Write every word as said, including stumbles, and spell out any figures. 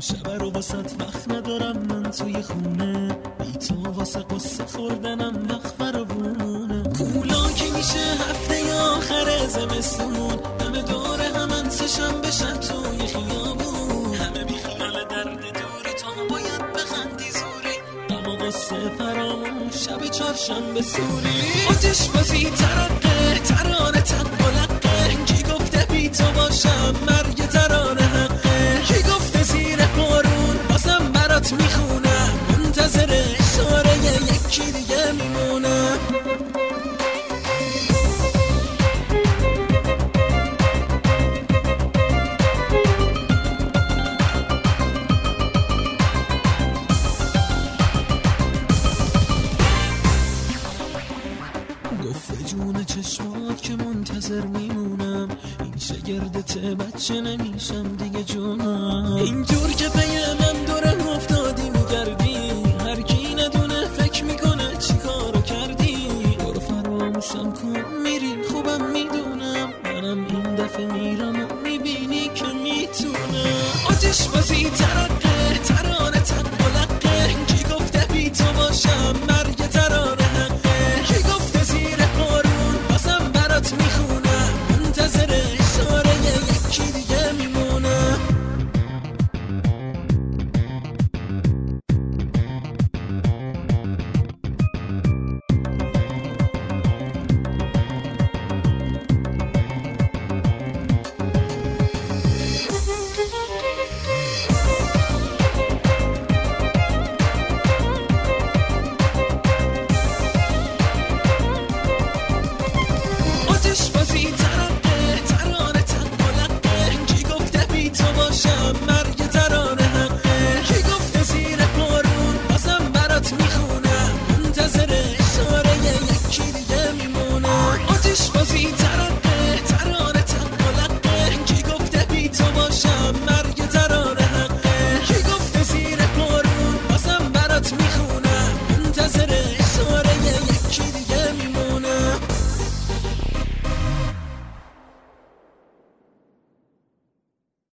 شب رو واسط وقت ندارم من توی خونه، بی تو واسه قصه خوردنم وقت فراوونه. کولا که میشه هفته آخر زمستون، همه دوره همن سشم بشن توی خیابون، همه بی خیال درد دوری تا باید بخندی زوری، اما قصه فرامون شب چهارشنبه سوری. آتش بازی ترقه ترانه تنقلقه، کی گفته بی تو باشم مرگ ترانه حقه، کی گفته زیر بارون بازم برات میخونم، منتظر اشاره یکی دیگه میمونم. گفته جون چشمات که منتظر میمونم، این شگردت بچه نمیشم دیگه جونم، اینجور که پیم